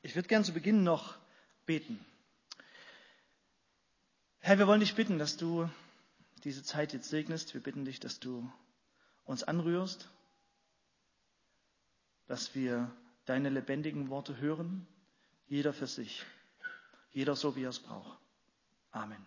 Ich würde gern zu Beginn noch beten. Herr, wir wollen dich bitten, dass du diese Zeit jetzt segnest. Wir bitten dich, dass du uns anrührst, dass wir deine lebendigen Worte hören, jeder für sich, jeder so, wie er es braucht. Amen.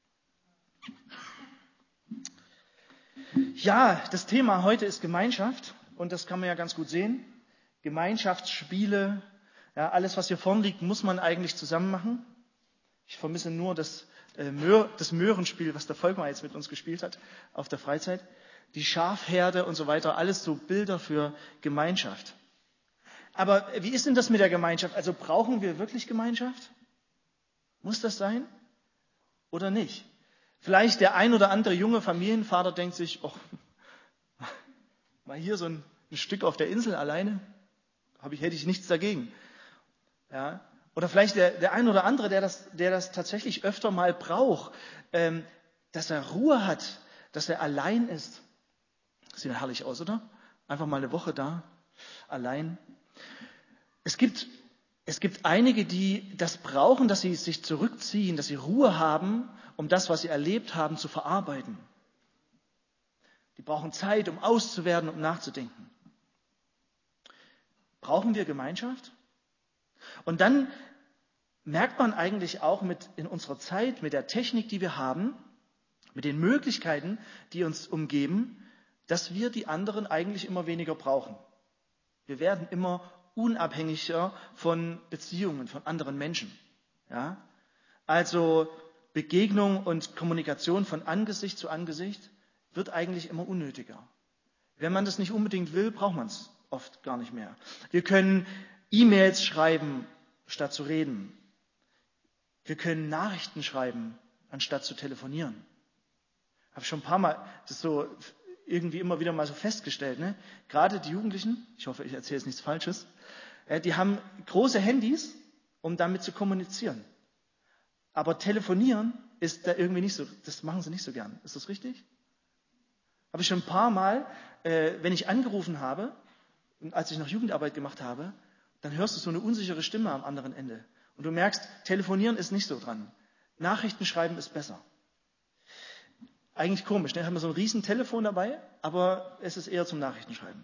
Ja, das Thema heute ist Gemeinschaft und das kann man ja ganz gut sehen. Gemeinschaftsspiele, ja, alles, was hier vorne liegt, muss man eigentlich zusammen machen. Ich vermisse nur das Möhrenspiel, was der Volkmar jetzt mit uns gespielt hat auf der Freizeit. Die Schafherde und so weiter, alles so Bilder für Gemeinschaft. Aber wie ist denn das mit der Gemeinschaft? Also brauchen wir wirklich Gemeinschaft? Muss das sein oder nicht? Vielleicht der ein oder andere junge Familienvater denkt sich, oh, mal hier so ein Stück auf der Insel alleine, hätte ich nichts dagegen. Ja? Oder vielleicht der ein oder andere, der das tatsächlich öfter mal braucht, dass er Ruhe hat, dass er allein ist. Sieht ja herrlich aus, oder? Einfach mal eine Woche da, allein. Es gibt einige, die das brauchen, dass sie sich zurückziehen, dass sie Ruhe haben, um das, was sie erlebt haben, zu verarbeiten. Die brauchen Zeit, um auszuwerten, um nachzudenken. Brauchen wir Gemeinschaft? Und dann merkt man eigentlich auch in unserer Zeit, mit der Technik, die wir haben, mit den Möglichkeiten, die uns umgeben, dass wir die anderen eigentlich immer weniger brauchen. Wir werden immer unabhängiger von Beziehungen, von anderen Menschen. Ja? Also Begegnung und Kommunikation von Angesicht zu Angesicht wird eigentlich immer unnötiger. Wenn man das nicht unbedingt will, braucht man es oft gar nicht mehr. Wir können E-Mails schreiben, statt zu reden. Wir können Nachrichten schreiben, anstatt zu telefonieren. Habe schon ein paar Mal das so irgendwie immer wieder mal so festgestellt. Ne? Gerade die Jugendlichen, ich hoffe, ich erzähle jetzt nichts Falsches, die haben große Handys, um damit zu kommunizieren. Aber telefonieren ist da irgendwie nicht so, das machen sie nicht so gern. Ist das richtig? Habe ich schon ein paar Mal, wenn ich angerufen habe, und als ich noch Jugendarbeit gemacht habe, dann hörst du so eine unsichere Stimme am anderen Ende. Und du merkst, telefonieren ist nicht so dran. Nachrichten schreiben ist besser. Eigentlich komisch, ne? Haben wir so ein riesen Telefon dabei, aber es ist eher zum Nachrichtenschreiben.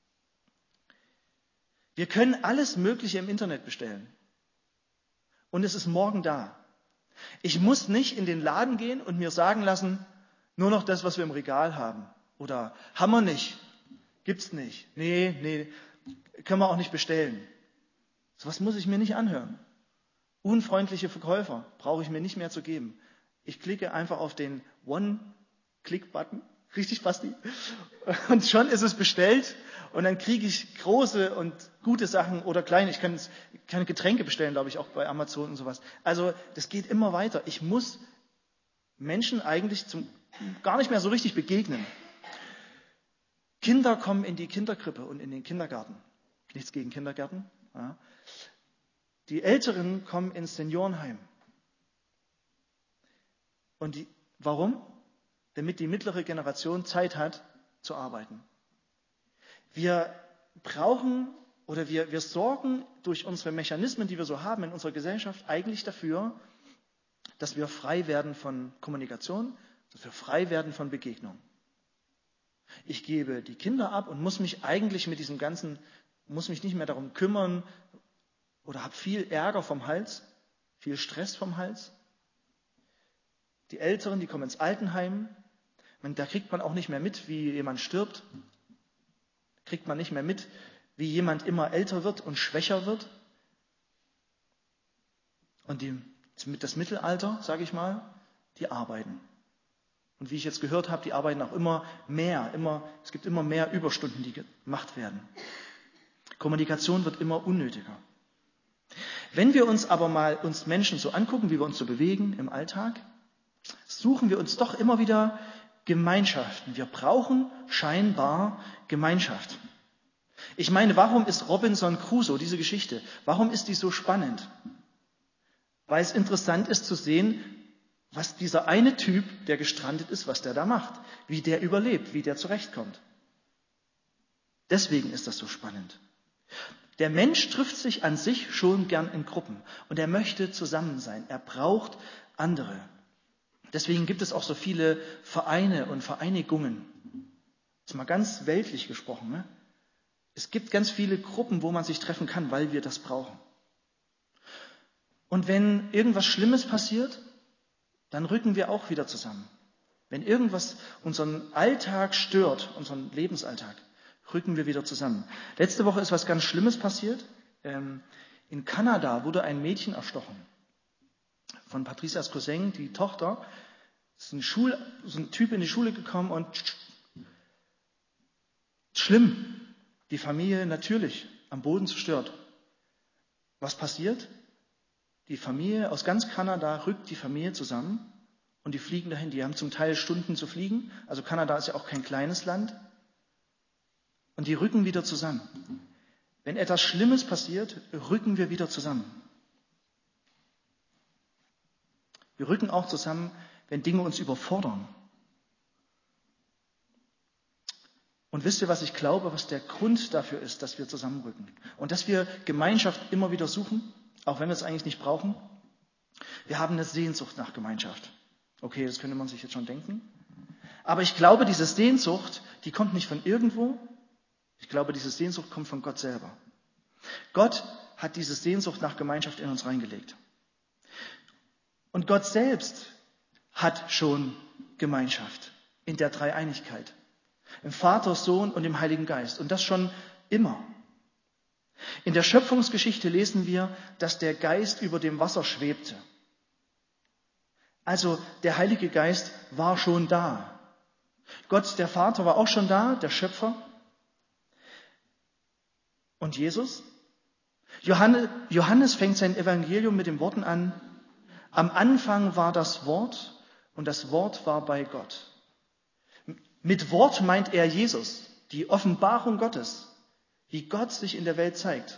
Wir können alles Mögliche im Internet bestellen. Und es ist morgen da. Ich muss nicht in den Laden gehen und mir sagen lassen, nur noch das, was wir im Regal haben. Oder haben wir nicht, gibt's nicht. Nee, können wir auch nicht bestellen. Sowas muss ich mir nicht anhören. Unfreundliche Verkäufer brauche ich mir nicht mehr zu geben. Ich klicke einfach auf den One-Click-Button, richtig Basti? Und schon ist es bestellt und dann kriege ich große und gute Sachen oder kleine. Ich kann Getränke bestellen, glaube ich, auch bei Amazon und sowas. Also das geht immer weiter. Ich muss Menschen eigentlich gar nicht mehr so richtig begegnen. Kinder kommen in die Kinderkrippe und in den Kindergarten. Nichts gegen Kindergärten. Ja. Die Älteren kommen ins Seniorenheim. Und warum? Damit die mittlere Generation Zeit hat zu arbeiten. Wir brauchen oder wir sorgen durch unsere Mechanismen, die wir so haben in unserer Gesellschaft, eigentlich dafür, dass wir frei werden von Kommunikation, dass wir frei werden von Begegnung. Ich gebe die Kinder ab und muss mich eigentlich mit diesem Ganzen, muss mich nicht mehr darum kümmern oder habe viel Ärger vom Hals, viel Stress vom Hals. Die Älteren, die kommen ins Altenheim, da kriegt man auch nicht mehr mit, wie jemand stirbt, kriegt man nicht mehr mit, wie jemand immer älter wird und schwächer wird. Und das Mittelalter, sage ich mal, die arbeiten. Und wie ich jetzt gehört habe, die arbeiten auch immer mehr, es gibt immer mehr Überstunden, die gemacht werden. Kommunikation wird immer unnötiger. Wenn wir uns aber mal uns Menschen so angucken, wie wir uns so bewegen im Alltag, suchen wir uns doch immer wieder Gemeinschaften. Wir brauchen scheinbar Gemeinschaft. Ich meine, warum ist Robinson Crusoe, diese Geschichte, warum ist die so spannend? Weil es interessant ist zu sehen, was dieser eine Typ, der gestrandet ist, was der da macht, wie der überlebt, wie der zurechtkommt. Deswegen ist das so spannend. Der Mensch trifft sich an sich schon gern in Gruppen und er möchte zusammen sein. Er braucht andere. Deswegen gibt es auch so viele Vereine und Vereinigungen. Das ist mal ganz weltlich gesprochen. Ne? Es gibt ganz viele Gruppen, wo man sich treffen kann, weil wir das brauchen. Und wenn irgendwas Schlimmes passiert, dann rücken wir auch wieder zusammen. Wenn irgendwas unseren Alltag stört, unseren Lebensalltag, rücken wir wieder zusammen. Letzte Woche ist was ganz Schlimmes passiert. In Kanada wurde ein Mädchen erstochen. Von Patricias Cousin, die Tochter, ist ein Typ in die Schule gekommen und schlimm. Die Familie natürlich am Boden zerstört. Was passiert? Die Familie aus ganz Kanada rückt die Familie zusammen und die fliegen dahin. Die haben zum Teil Stunden zu fliegen. Also Kanada ist ja auch kein kleines Land. Und die rücken wieder zusammen. Wenn etwas Schlimmes passiert, rücken wir wieder zusammen. Wir rücken auch zusammen, wenn Dinge uns überfordern. Und wisst ihr, was ich glaube, was der Grund dafür ist, dass wir zusammenrücken? Und dass wir Gemeinschaft immer wieder suchen, auch wenn wir es eigentlich nicht brauchen? Wir haben eine Sehnsucht nach Gemeinschaft. Okay, das könnte man sich jetzt schon denken. Aber ich glaube, diese Sehnsucht, die kommt nicht von irgendwo. Ich glaube, diese Sehnsucht kommt von Gott selber. Gott hat diese Sehnsucht nach Gemeinschaft in uns reingelegt. Und Gott selbst hat schon Gemeinschaft in der Dreieinigkeit. Im Vater, Sohn und im Heiligen Geist. Und das schon immer. In der Schöpfungsgeschichte lesen wir, dass der Geist über dem Wasser schwebte. Also der Heilige Geist war schon da. Gott, der Vater, war auch schon da, der Schöpfer. Und Jesus? Johannes fängt sein Evangelium mit den Worten an: Am Anfang war das Wort und das Wort war bei Gott. Mit Wort meint er Jesus, die Offenbarung Gottes, wie Gott sich in der Welt zeigt.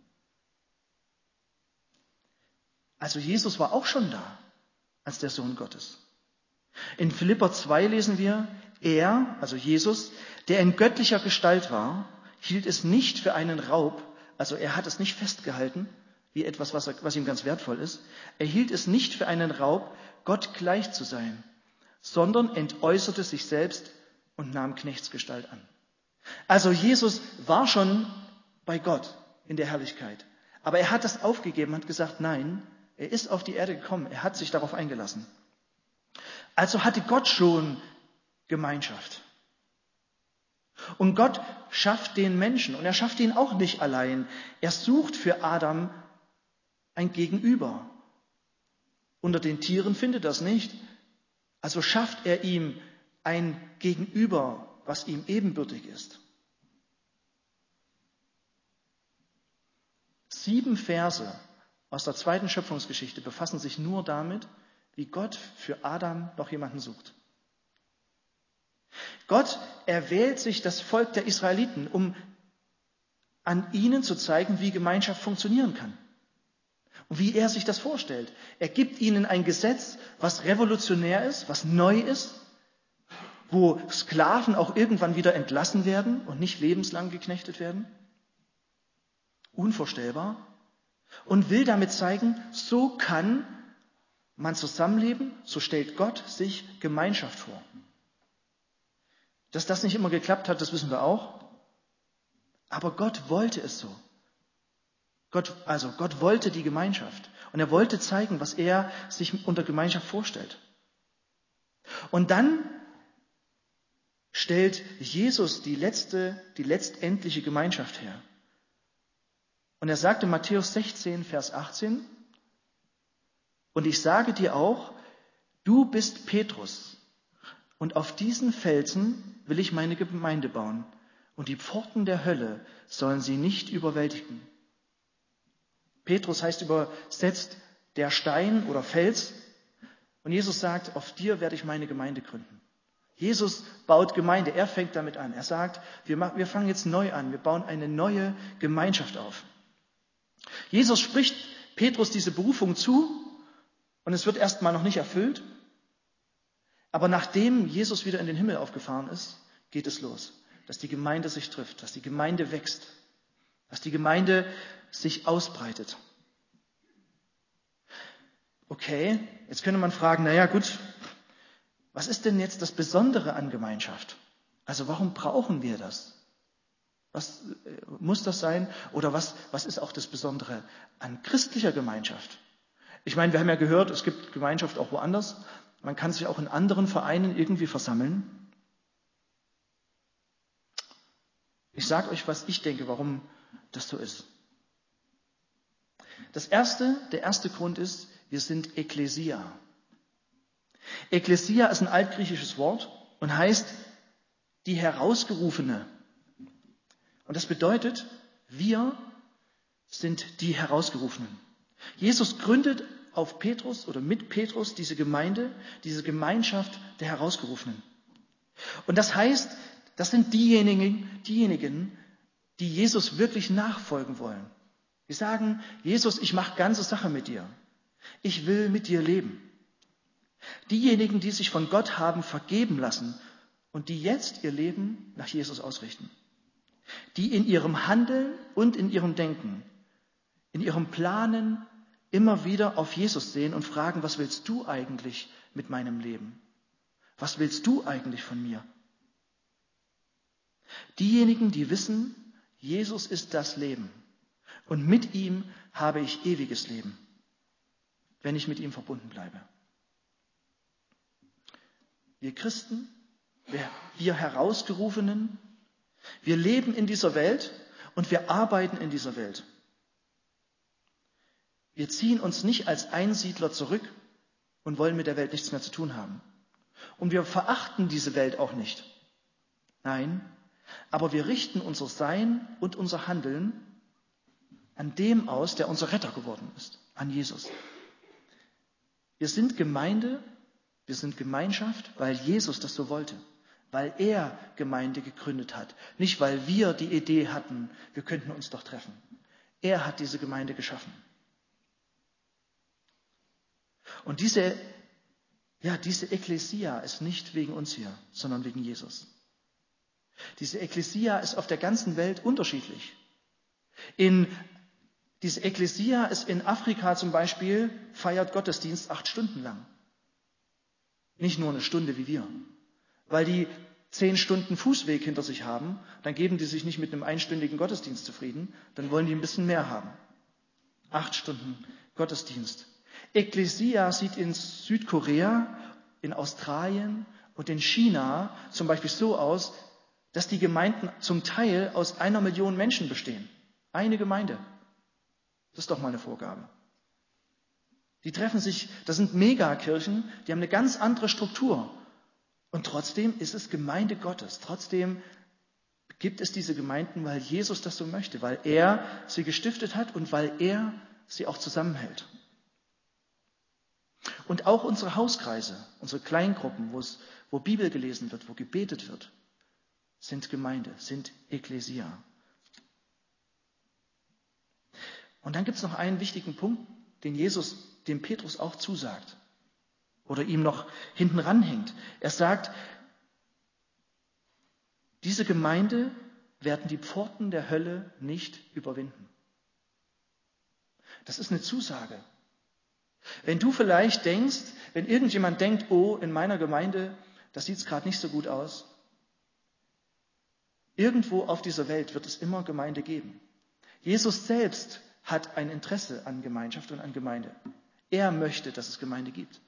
Also Jesus war auch schon da als der Sohn Gottes. In Philipper 2 lesen wir, er, also Jesus, der in göttlicher Gestalt war, hielt es nicht für einen Raub, also er hat es nicht festgehalten, wie etwas, was ihm ganz wertvoll ist. Er hielt es nicht für einen Raub, Gott gleich zu sein, sondern entäußerte sich selbst und nahm Knechtsgestalt an. Also Jesus war schon bei Gott in der Herrlichkeit. Aber er hat das aufgegeben und hat gesagt, nein, er ist auf die Erde gekommen. Er hat sich darauf eingelassen. Also hatte Gott schon Gemeinschaft. Und Gott schafft den Menschen und er schafft ihn auch nicht allein. Er sucht für Adam ein Gegenüber. Unter den Tieren findet er das nicht. Also schafft er ihm ein Gegenüber, was ihm ebenbürtig ist. 7 Verse aus der 2. Schöpfungsgeschichte befassen sich nur damit, wie Gott für Adam noch jemanden sucht. Gott erwählt sich das Volk der Israeliten, um an ihnen zu zeigen, wie Gemeinschaft funktionieren kann. Und wie er sich das vorstellt. Er gibt ihnen ein Gesetz, was revolutionär ist, was neu ist, wo Sklaven auch irgendwann wieder entlassen werden und nicht lebenslang geknechtet werden. Unvorstellbar. Und will damit zeigen, so kann man zusammenleben, so stellt Gott sich Gemeinschaft vor. Dass das nicht immer geklappt hat, das wissen wir auch. Aber Gott wollte es so. Gott wollte die Gemeinschaft. Und er wollte zeigen, was er sich unter Gemeinschaft vorstellt. Und dann stellt Jesus die letztendliche Gemeinschaft her. Und er sagt in Matthäus 16, Vers 18, und ich sage dir auch, du bist Petrus, und auf diesen Felsen will ich meine Gemeinde bauen, und die Pforten der Hölle sollen sie nicht überwältigen. Petrus heißt übersetzt der Stein oder Fels, und Jesus sagt, auf dir werde ich meine Gemeinde gründen. Jesus baut Gemeinde, er fängt damit an. Er sagt, wir fangen jetzt neu an, wir bauen eine neue Gemeinschaft auf. Jesus spricht Petrus diese Berufung zu und es wird erstmal noch nicht erfüllt. Aber nachdem Jesus wieder in den Himmel aufgefahren ist, geht es los, dass die Gemeinde sich trifft, dass die Gemeinde wächst. dass die Gemeinde sich ausbreitet. Okay, jetzt könnte man fragen, naja gut, was ist denn jetzt das Besondere an Gemeinschaft? Also warum brauchen wir das? Was muss das sein? Oder was ist auch das Besondere an christlicher Gemeinschaft? Ich meine, wir haben ja gehört, es gibt Gemeinschaft auch woanders. Man kann sich auch in anderen Vereinen irgendwie versammeln. Ich sage euch, was ich denke, warum das so ist. Der erste Grund ist, wir sind Ekklesia. Ekklesia ist ein altgriechisches Wort und heißt die Herausgerufene. Und das bedeutet, wir sind die Herausgerufenen. Jesus gründet auf Petrus oder mit Petrus diese Gemeinde, diese Gemeinschaft der Herausgerufenen. Und das heißt, das sind diejenigen, die Jesus wirklich nachfolgen wollen. Die sagen, Jesus, ich mache ganze Sache mit dir. Ich will mit dir leben. Diejenigen, die sich von Gott haben vergeben lassen und die jetzt ihr Leben nach Jesus ausrichten. Die in ihrem Handeln und in ihrem Denken, in ihrem Planen immer wieder auf Jesus sehen und fragen, was willst du eigentlich mit meinem Leben? Was willst du eigentlich von mir? Diejenigen, die wissen, Jesus ist das Leben und mit ihm habe ich ewiges Leben, wenn ich mit ihm verbunden bleibe. Wir Christen, wir Herausgerufenen, wir leben in dieser Welt und wir arbeiten in dieser Welt. Wir ziehen uns nicht als Einsiedler zurück und wollen mit der Welt nichts mehr zu tun haben. Und wir verachten diese Welt auch nicht. Nein, aber wir richten unser Sein und unser Handeln an dem aus, der unser Retter geworden ist, an Jesus. Wir sind Gemeinde, wir sind Gemeinschaft, weil Jesus das so wollte. Weil er Gemeinde gegründet hat. Nicht, weil wir die Idee hatten, wir könnten uns doch treffen. Er hat diese Gemeinde geschaffen. Und diese Ekklesia ist nicht wegen uns hier, sondern wegen Jesus. Diese Ekklesia ist auf der ganzen Welt unterschiedlich. Diese Ekklesia ist in Afrika zum Beispiel, feiert Gottesdienst 8 Stunden lang. Nicht nur eine Stunde wie wir. Weil die 10 Stunden Fußweg hinter sich haben, dann geben die sich nicht mit einem einstündigen Gottesdienst zufrieden, dann wollen die ein bisschen mehr haben. 8 Stunden Gottesdienst. Ekklesia sieht in Südkorea, in Australien und in China zum Beispiel so aus, dass die Gemeinden zum Teil aus 1 Million Menschen bestehen. Eine Gemeinde. Das ist doch mal eine Vorgabe. Die treffen sich, das sind Megakirchen, die haben eine ganz andere Struktur. Und trotzdem ist es Gemeinde Gottes. Trotzdem gibt es diese Gemeinden, weil Jesus das so möchte, weil er sie gestiftet hat und weil er sie auch zusammenhält. Und auch unsere Hauskreise, unsere Kleingruppen, wo Bibel gelesen wird, wo gebetet wird, sind Gemeinde, sind Ekklesia. Und dann gibt es noch einen wichtigen Punkt, den Jesus dem Petrus auch zusagt oder ihm noch hinten ranhängt. Er sagt, diese Gemeinde werden die Pforten der Hölle nicht überwinden. Das ist eine Zusage. Wenn du vielleicht denkst, wenn irgendjemand denkt, oh, in meiner Gemeinde, das sieht es gerade nicht so gut aus. Irgendwo auf dieser Welt wird es immer Gemeinde geben. Jesus selbst hat ein Interesse an Gemeinschaft und an Gemeinde. Er möchte, dass es Gemeinde gibt.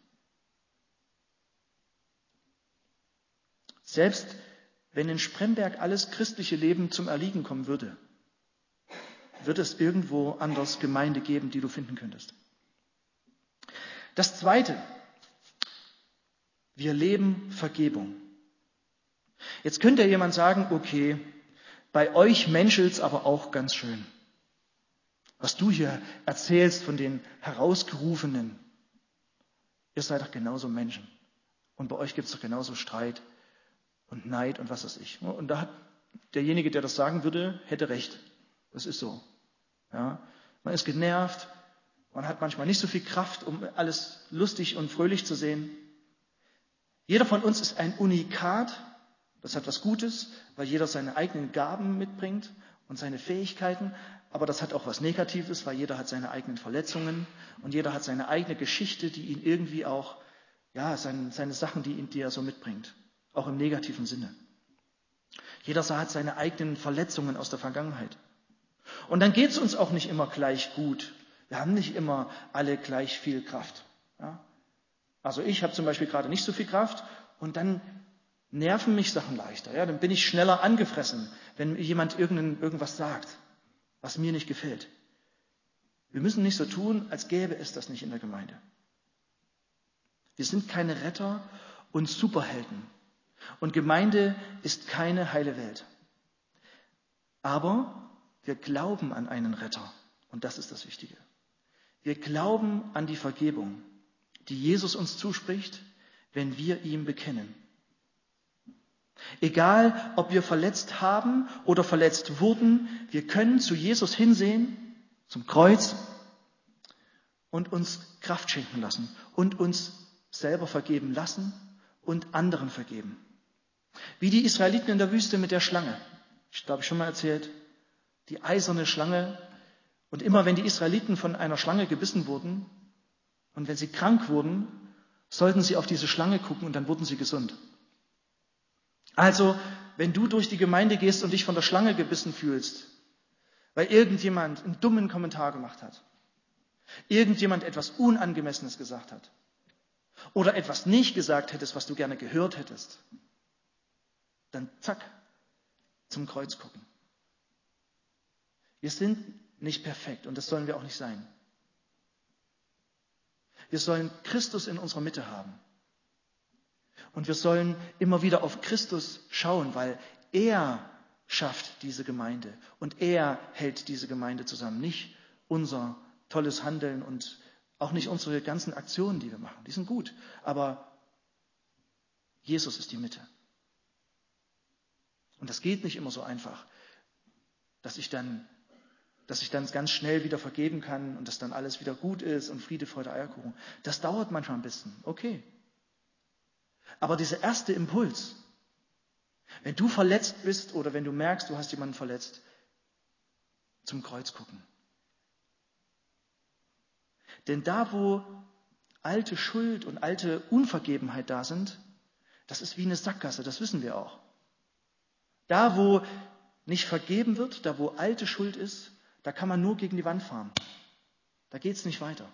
Selbst wenn in Spremberg alles christliche Leben zum Erliegen kommen würde, wird es irgendwo anders Gemeinde geben, die du finden könntest. Das Zweite, wir leben Vergebung. Jetzt könnte jemand sagen, okay, bei euch menschelt's aber auch ganz schön. Was du hier erzählst von den Herausgerufenen, ihr seid doch genauso Menschen. Und bei euch gibt's doch genauso Streit und Neid und was weiß ich. Und da hat derjenige, der das sagen würde, hätte recht. Das ist so. Ja, man ist genervt, man hat manchmal nicht so viel Kraft, um alles lustig und fröhlich zu sehen. Jeder von uns ist ein Unikat, das hat was Gutes, weil jeder seine eigenen Gaben mitbringt und seine Fähigkeiten, aber das hat auch was Negatives, weil jeder hat seine eigenen Verletzungen und jeder hat seine eigene Geschichte, die ihn irgendwie auch, ja, seine Sachen, die er so mitbringt, auch im negativen Sinne. Jeder hat seine eigenen Verletzungen aus der Vergangenheit. Und dann geht es uns auch nicht immer gleich gut. Wir haben nicht immer alle gleich viel Kraft. Ja? Also ich habe zum Beispiel gerade nicht so viel Kraft und dann nerven mich Sachen leichter. Ja? Dann bin ich schneller angefressen, wenn jemand irgendwas sagt, was mir nicht gefällt. Wir müssen nicht so tun, als gäbe es das nicht in der Gemeinde. Wir sind keine Retter und Superhelden. Und Gemeinde ist keine heile Welt. Aber wir glauben an einen Retter. Und das ist das Wichtige. Wir glauben an die Vergebung, die Jesus uns zuspricht, wenn wir ihm bekennen. Egal, ob wir verletzt haben oder verletzt wurden, wir können zu Jesus hinsehen, zum Kreuz, und uns Kraft schenken lassen und uns selber vergeben lassen und anderen vergeben. Wie die Israeliten in der Wüste mit der Schlange. Ich glaube, schon mal erzählt. Die eiserne Schlange. Und immer wenn die Israeliten von einer Schlange gebissen wurden und wenn sie krank wurden, sollten sie auf diese Schlange gucken und dann wurden sie gesund. Also, wenn du durch die Gemeinde gehst und dich von der Schlange gebissen fühlst, weil irgendjemand einen dummen Kommentar gemacht hat, irgendjemand etwas Unangemessenes gesagt hat oder etwas nicht gesagt hättest, was du gerne gehört hättest, dann zack, zum Kreuz gucken. Wir sind nicht perfekt und das sollen wir auch nicht sein. Wir sollen Christus in unserer Mitte haben. Und wir sollen immer wieder auf Christus schauen, weil er schafft diese Gemeinde und er hält diese Gemeinde zusammen. Nicht unser tolles Handeln und auch nicht unsere ganzen Aktionen, die wir machen. Die sind gut, aber Jesus ist die Mitte. Und das geht nicht immer so einfach, dass ich dann ganz schnell wieder vergeben kann und dass dann alles wieder gut ist und Friede, Freude, Eierkuchen. Das dauert manchmal ein bisschen, okay. Aber dieser erste Impuls, wenn du verletzt bist oder wenn du merkst, du hast jemanden verletzt, zum Kreuz gucken. Denn da, wo alte Schuld und alte Unvergebenheit da sind, das ist wie eine Sackgasse, das wissen wir auch. Da, wo nicht vergeben wird, da, wo alte Schuld ist, da kann man nur gegen die Wand fahren. Da geht es nicht weiter.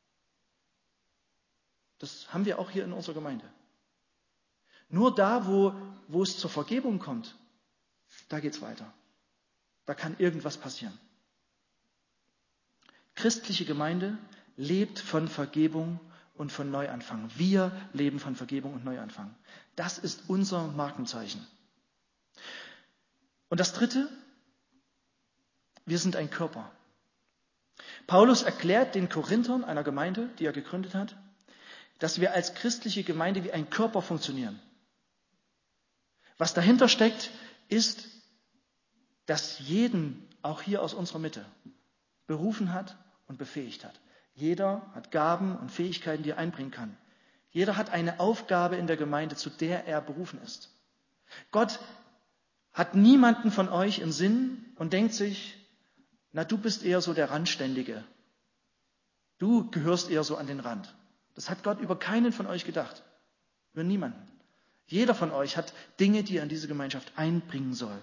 Das haben wir auch hier in unserer Gemeinde. Nur da, wo es zur Vergebung kommt, da geht es weiter. Da kann irgendwas passieren. Christliche Gemeinde lebt von Vergebung und von Neuanfang. Wir leben von Vergebung und Neuanfang. Das ist unser Markenzeichen. Und das Dritte, wir sind ein Körper. Paulus erklärt den Korinthern, einer Gemeinde, die er gegründet hat, dass wir als christliche Gemeinde wie ein Körper funktionieren. Was dahinter steckt, ist, dass jeden, auch hier aus unserer Mitte, berufen hat und befähigt hat. Jeder hat Gaben und Fähigkeiten, die er einbringen kann. Jeder hat eine Aufgabe in der Gemeinde, zu der er berufen ist. Gott hat niemanden von euch im Sinn und denkt sich, na, du bist eher so der Randständige. Du gehörst eher so an den Rand. Das hat Gott über keinen von euch gedacht. Über niemanden. Jeder von euch hat Dinge, die er in diese Gemeinschaft einbringen soll.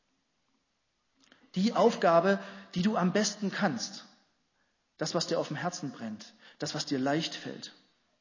Die Aufgabe, die du am besten kannst. Das, was dir auf dem Herzen brennt. Das, was dir leicht fällt.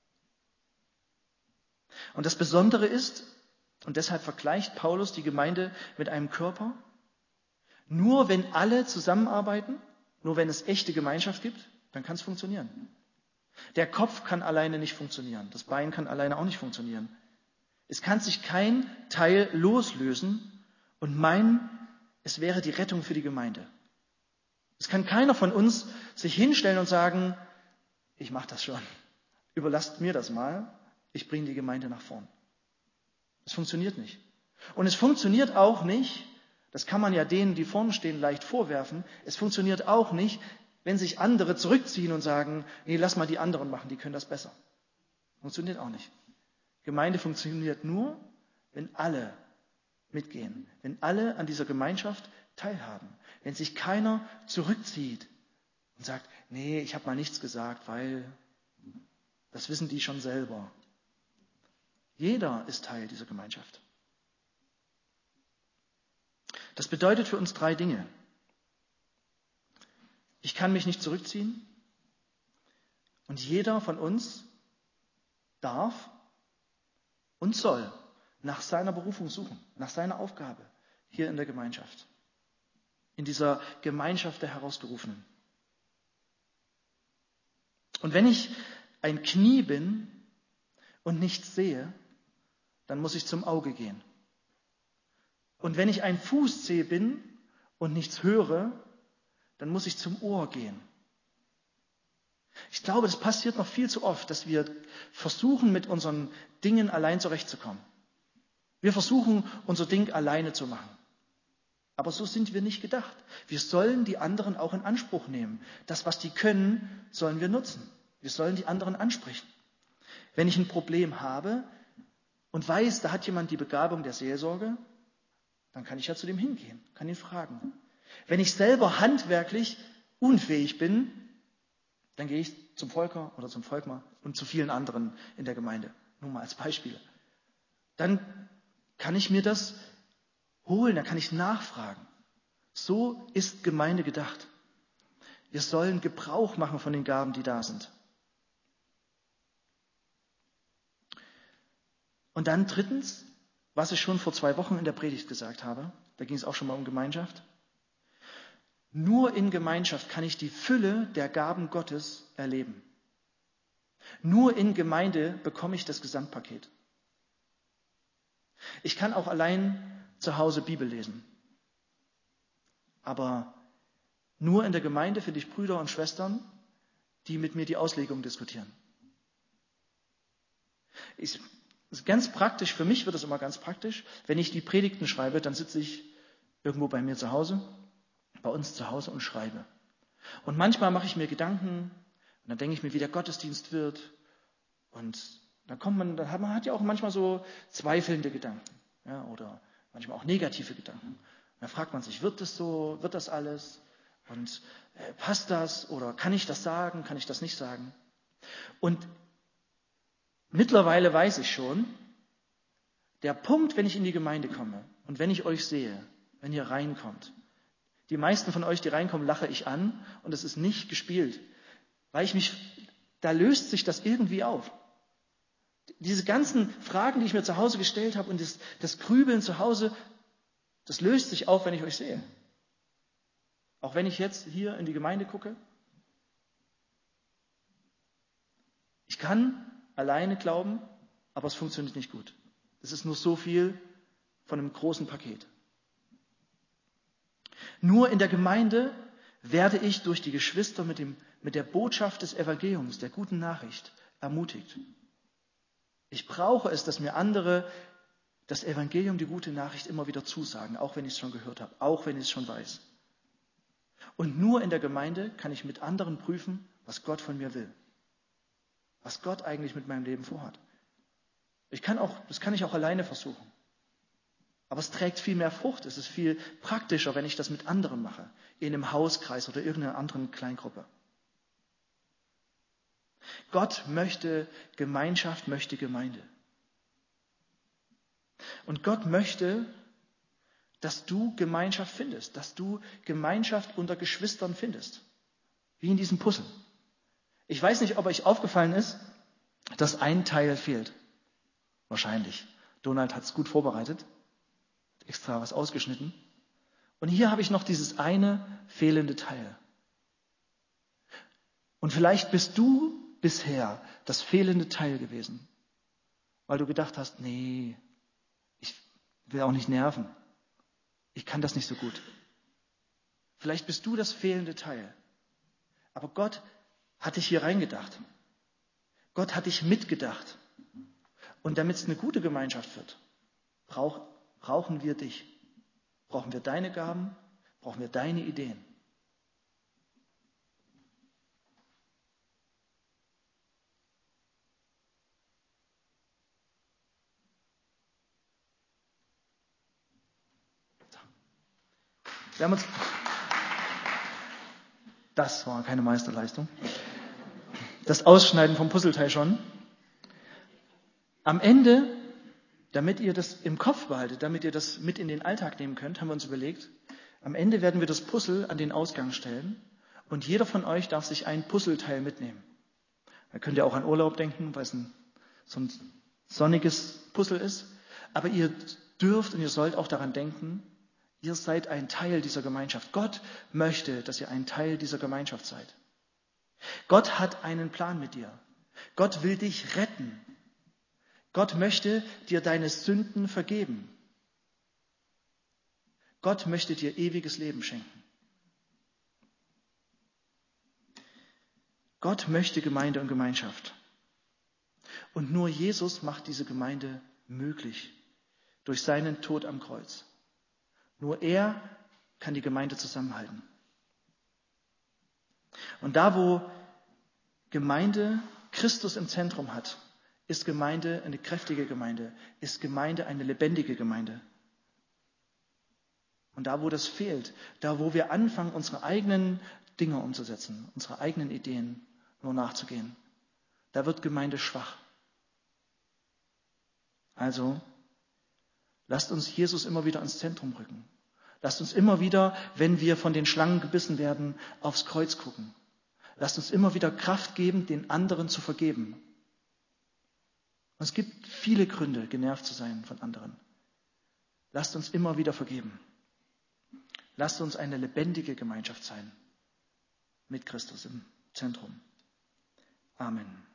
Und das Besondere ist, und deshalb vergleicht Paulus die Gemeinde mit einem Körper, nur wenn alle zusammenarbeiten, nur wenn es echte Gemeinschaft gibt, dann kann es funktionieren. Der Kopf kann alleine nicht funktionieren. Das Bein kann alleine auch nicht funktionieren. Es kann sich kein Teil loslösen und meinen, es wäre die Rettung für die Gemeinde. Es kann keiner von uns sich hinstellen und sagen, ich mache das schon. Überlasst mir das mal. Ich bringe die Gemeinde nach vorn. Das funktioniert nicht. Und es funktioniert auch nicht, das kann man ja denen, die vorne stehen, leicht vorwerfen, es funktioniert auch nicht, wenn sich andere zurückziehen und sagen, nee, lass mal die anderen machen, die können das besser. Funktioniert auch nicht. Gemeinde funktioniert nur, wenn alle mitgehen, wenn alle an dieser Gemeinschaft teilhaben, Wenn sich keiner zurückzieht und sagt, nee, ich habe mal nichts gesagt, weil das wissen die schon selber. Jeder ist Teil dieser Gemeinschaft. Das bedeutet für uns 3 Dinge. Ich kann mich nicht zurückziehen und jeder von uns darf und soll nach seiner Berufung suchen, nach seiner Aufgabe hier in der Gemeinschaft, in dieser Gemeinschaft der Herausgerufenen. Und wenn ich ein Knie bin und nichts sehe, dann muss ich zum Auge gehen. Und wenn ich ein Fußzeh bin und nichts höre, dann muss ich zum Ohr gehen. Ich glaube, das passiert noch viel zu oft, dass wir versuchen, mit unseren Dingen allein zurechtzukommen. Wir versuchen, unser Ding alleine zu machen. Aber so sind wir nicht gedacht. Wir sollen die anderen auch in Anspruch nehmen. Das, was die können, sollen wir nutzen. Wir sollen die anderen ansprechen. Wenn ich ein Problem habe und weiß, da hat jemand die Begabung der Seelsorge, dann kann ich ja zu dem hingehen, kann ihn fragen. Wenn ich selber handwerklich unfähig bin, dann gehe ich zum Volker oder zum Volkmar und zu vielen anderen in der Gemeinde. Nur mal als Beispiel. Dann kann ich mir das holen, dann kann ich nachfragen. So ist Gemeinde gedacht. Wir sollen Gebrauch machen von den Gaben, die da sind. Und dann 3., was ich schon vor 2 Wochen in der Predigt gesagt habe, da ging es auch schon mal um Gemeinschaft. Nur in Gemeinschaft kann ich die Fülle der Gaben Gottes erleben. Nur in Gemeinde bekomme ich das Gesamtpaket. Ich kann auch allein zu Hause Bibel lesen. Aber nur in der Gemeinde finde ich Brüder und Schwestern, die mit mir die Auslegung diskutieren. Das ist ganz praktisch, für mich wird es immer ganz praktisch, wenn ich die Predigten schreibe, dann sitze ich irgendwo bei mir zu Hause, bei uns zu Hause und schreibe. Und manchmal mache ich mir Gedanken und dann denke ich mir, wie der Gottesdienst wird. Und dann hat man ja auch manchmal so zweifelnde Gedanken, ja, oder manchmal auch negative Gedanken. Und dann fragt man sich, wird das so, wird das alles? Und passt das? Oder kann ich das sagen? Kann ich das nicht sagen? Und mittlerweile weiß ich schon, der Punkt, wenn ich in die Gemeinde komme und wenn ich euch sehe, wenn ihr reinkommt, die meisten von euch, die reinkommen, lache ich an und es ist nicht gespielt, weil da löst sich das irgendwie auf. Diese ganzen Fragen, die ich mir zu Hause gestellt habe und das Grübeln zu Hause, das löst sich auf, wenn ich euch sehe. Auch wenn ich jetzt hier in die Gemeinde gucke. Ich kann alleine glauben, aber es funktioniert nicht gut. Es ist nur so viel von einem großen Paket. Nur in der Gemeinde werde ich durch die Geschwister mit der Botschaft des Evangeliums, der guten Nachricht, ermutigt. Ich brauche es, dass mir andere das Evangelium, die gute Nachricht immer wieder zusagen, auch wenn ich es schon gehört habe, auch wenn ich es schon weiß. Und nur in der Gemeinde kann ich mit anderen prüfen, was Gott von mir will. Was Gott eigentlich mit meinem Leben vorhat. Das kann ich auch alleine versuchen. Aber es trägt viel mehr Frucht. Es ist viel praktischer, wenn ich das mit anderen mache. In einem Hauskreis oder irgendeiner anderen Kleingruppe. Gott möchte Gemeinschaft, möchte Gemeinde. Und Gott möchte, dass du Gemeinschaft findest. Dass du Gemeinschaft unter Geschwistern findest. Wie in diesem Puzzle. Ich weiß nicht, ob euch aufgefallen ist, dass ein Teil fehlt. Wahrscheinlich. Donald hat es gut vorbereitet. Extra was ausgeschnitten. Und hier habe ich noch dieses eine fehlende Teil. Und vielleicht bist du bisher das fehlende Teil gewesen, weil du gedacht hast, nee, ich will auch nicht nerven. Ich kann das nicht so gut. Vielleicht bist du das fehlende Teil. Aber Gott hat dich hier reingedacht. Gott hat dich mitgedacht. Und damit es eine gute Gemeinschaft wird, brauchen wir dich. Brauchen wir deine Gaben, brauchen wir deine Ideen. Wir haben uns Das war keine Meisterleistung. Das Ausschneiden vom Puzzleteil schon. Am Ende, damit ihr das im Kopf behaltet, damit ihr das mit in den Alltag nehmen könnt, haben wir uns überlegt, am Ende werden wir das Puzzle an den Ausgang stellen und jeder von euch darf sich ein Puzzleteil mitnehmen. Da könnt ihr auch an Urlaub denken, weil es so ein sonniges Puzzle ist. Aber ihr dürft und ihr sollt auch daran denken, ihr seid ein Teil dieser Gemeinschaft. Gott möchte, dass ihr ein Teil dieser Gemeinschaft seid. Gott hat einen Plan mit dir. Gott will dich retten. Gott möchte dir deine Sünden vergeben. Gott möchte dir ewiges Leben schenken. Gott möchte Gemeinde und Gemeinschaft. Und nur Jesus macht diese Gemeinde möglich durch seinen Tod am Kreuz. Nur er kann die Gemeinde zusammenhalten. Und da, wo Gemeinde Christus im Zentrum hat, ist Gemeinde eine kräftige Gemeinde, ist Gemeinde eine lebendige Gemeinde. Und da, wo das fehlt, da, wo wir anfangen, unsere eigenen Dinge umzusetzen, unsere eigenen Ideen nur nachzugehen, da wird Gemeinde schwach. Also, lasst uns Jesus immer wieder ins Zentrum rücken. Lasst uns immer wieder, wenn wir von den Schlangen gebissen werden, aufs Kreuz gucken. Lasst uns immer wieder Kraft geben, den anderen zu vergeben. Und es gibt viele Gründe, genervt zu sein von anderen. Lasst uns immer wieder vergeben. Lasst uns eine lebendige Gemeinschaft sein, mit Christus im Zentrum. Amen.